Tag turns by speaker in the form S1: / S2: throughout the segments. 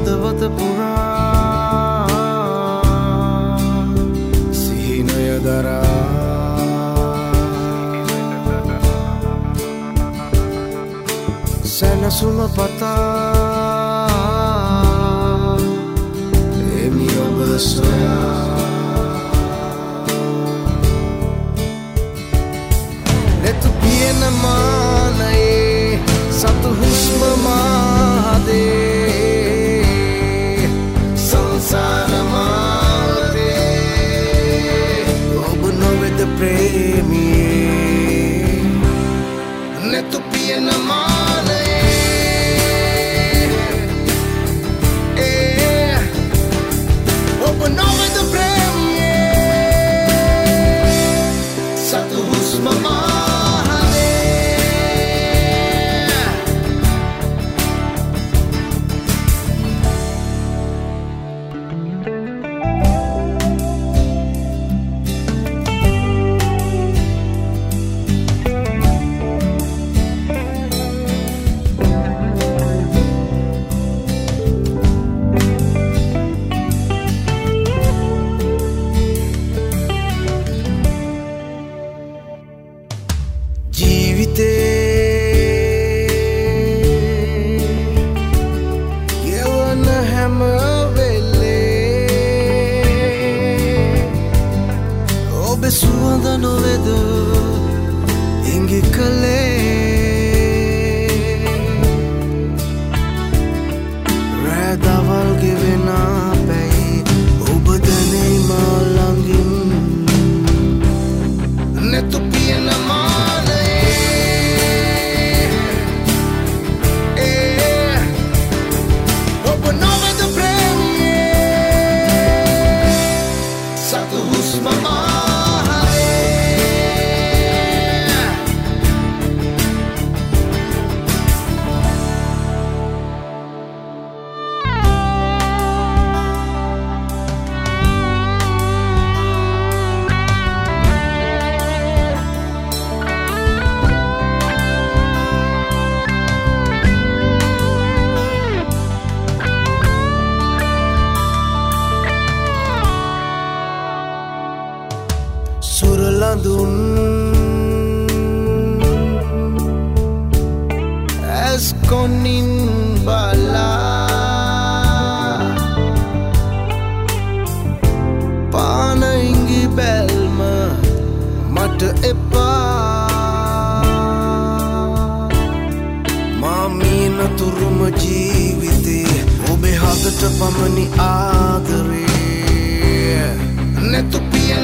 S1: හදවත පුරා සිහිනය දරා සැනසුම පතා එමි ඔබ සොයා නැතු පියන මානයේ සතු හුස්ම මාදේ සංසාර මාතේ ඔබ නොවෙද ප්‍රේමියේ නැතු පියන සුවඳ නොවේද ඉඟි කලේ රෑ දවල් ගෙවෙන පැයි ඔබ දැනෙයි මා ළඟින් නැතු පියන මානයේ ඔබ නොවේද ප්‍රේමියේ සතු හුස්ම සුරලඳුන් ඇස් කොනින් බලා පාන ඉඟි බැල්ම මට එපා මා මීනතුරුම ජීවිතේ ඔබේ හදට පමණි ආදරේ නැතු පියන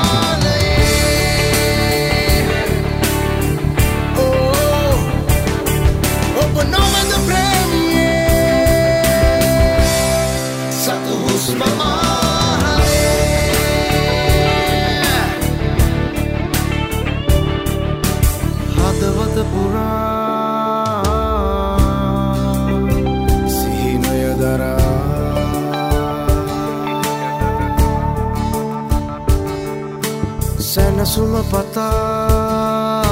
S1: හදවත පුරා සිහිනය දරා සැනසුම පතා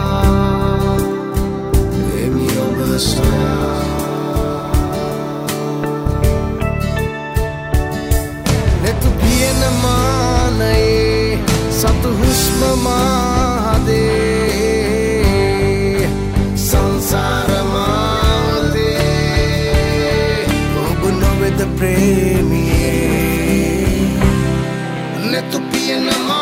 S1: එමි ඔබ සොයා නැතු පියන මානයේ සතු හුස්ම මාදේ සංසාර මාතේ ඔබ නොවෙද ප්‍රේමියේ නැතු පියන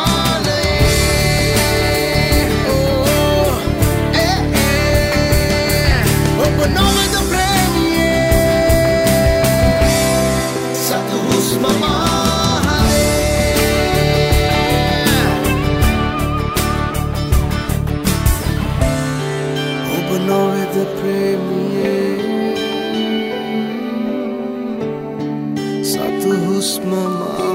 S1: ඔබ නොවෙද ප්‍රේමියේ සතු හුස්ම නොවෙද ප්‍රේමියේ සතු හුස්ම